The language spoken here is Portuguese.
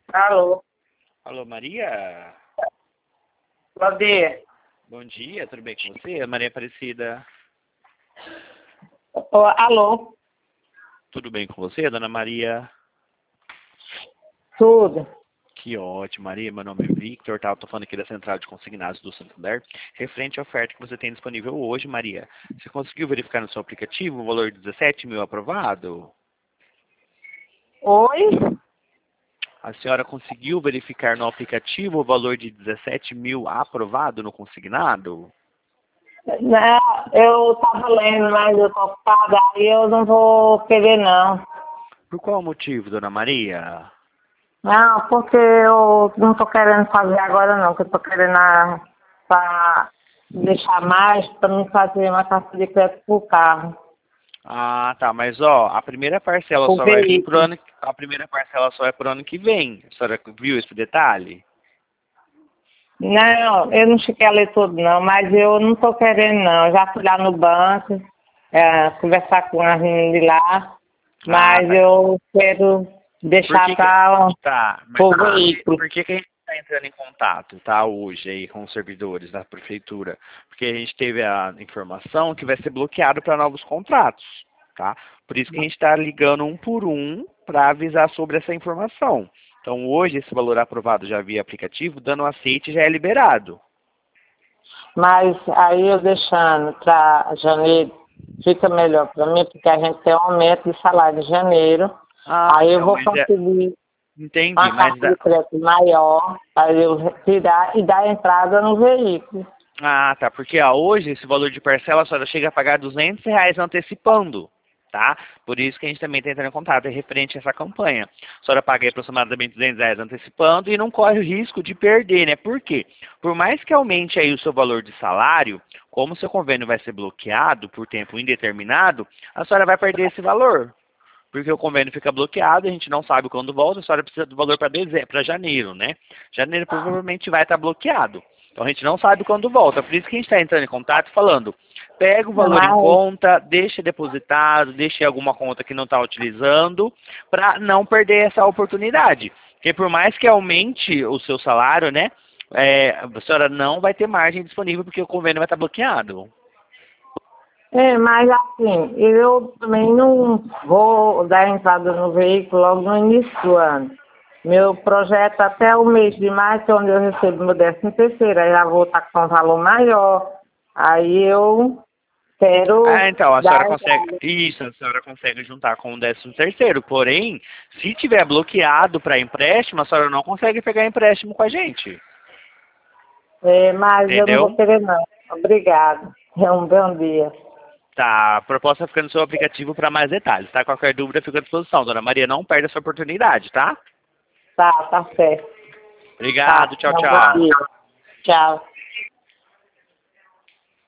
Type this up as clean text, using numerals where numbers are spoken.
Alô, Alô, Maria? bom dia. Bom dia, tudo bem com você? Maria Aparecida. Alô, Tudo bem com você, dona Maria? tudo. Que ótimo, Maria. Meu nome é Victor, tá? Eu tô falando aqui da Central de Consignados do Santander, referente à oferta que você tem disponível hoje, Maria. Você conseguiu verificar no seu aplicativo o valor de 17 mil aprovado? Oi? A senhora conseguiu verificar no aplicativo o valor de 17 mil aprovado no consignado? Não, eu tava lendo, mas eu tô ocupada, aí eu não vou querer não. Por qual motivo, dona Maria? Não, porque eu não tô querendo fazer agora não, que eu tô querendo pra deixar mais, pra não fazer uma carta de crédito pro carro, Ah, tá, mas ó, a primeira parcela pro só vai vir pro veículo. ano, a primeira parcela só é pro ano que vem. A senhora viu esse detalhe? Não, eu não cheguei a ler tudo não, mas eu não tô querendo não. Eu já fui lá no banco, conversar com as meninas de lá, Ah, mas tá. eu quero Por deixar que que, para tá, mas o veículo. por que que a gente está entrando em contato, tá, hoje aí com os servidores da prefeitura? Porque a gente teve a informação que vai ser bloqueado para novos contratos, tá? Por isso que a gente está ligando um por um para avisar sobre essa informação. Então hoje esse valor aprovado já via aplicativo, dando aceite já é liberado. Mas aí eu deixando para janeiro, fica melhor para mim, porque a gente tem um aumento de salário em janeiro. Ah, Aí eu então, vou mas conseguir entendi, uma mas carta de crédito maior para eu retirar e dar entrada no veículo. tá, porque ó, hoje esse valor de parcela a senhora chega a pagar R$ 200 antecipando, tá? Por isso que a gente também está entrando em contato referente a essa campanha. A senhora paga aí aproximadamente R$ 200 antecipando e não corre o risco de perder, né? Por quê? Por mais que aumente aí o seu valor de salário, como o seu convênio vai ser bloqueado por tempo indeterminado, a senhora vai perder esse valor. Porque o convênio fica bloqueado, a gente não sabe quando volta, a senhora precisa do valor para janeiro, né? Janeiro provavelmente vai estar bloqueado. Então a gente não sabe quando volta. Por isso que a gente está entrando em contato falando, pega o valor em Mas, conta, deixa depositado, deixa em alguma conta que não está utilizando, para não perder essa oportunidade. Porque por mais que aumente o seu salário, né? A senhora não vai ter margem disponível porque o convênio vai estar bloqueado. mas assim, eu também não vou dar entrada no veículo logo no início do ano. Meu projeto até o mês de março, é onde eu recebo meu 13º, aí já vou estar com um valor maior. Aí eu quero Ah, então, a senhora dar consegue. entrada. Isso, a senhora consegue juntar com o 13º. Porém, se tiver bloqueado para empréstimo, a senhora não consegue pegar empréstimo com a gente. Mas eu não vou Entendeu? querer não. Obrigada. É um bom dia. Tá, a proposta fica no seu aplicativo para mais detalhes, tá? Qualquer dúvida fica à disposição. Dona Maria, não perde essa oportunidade, tá? Tá certo. Obrigado, Tá, tchau, é um bom tchau. dia. Tchau.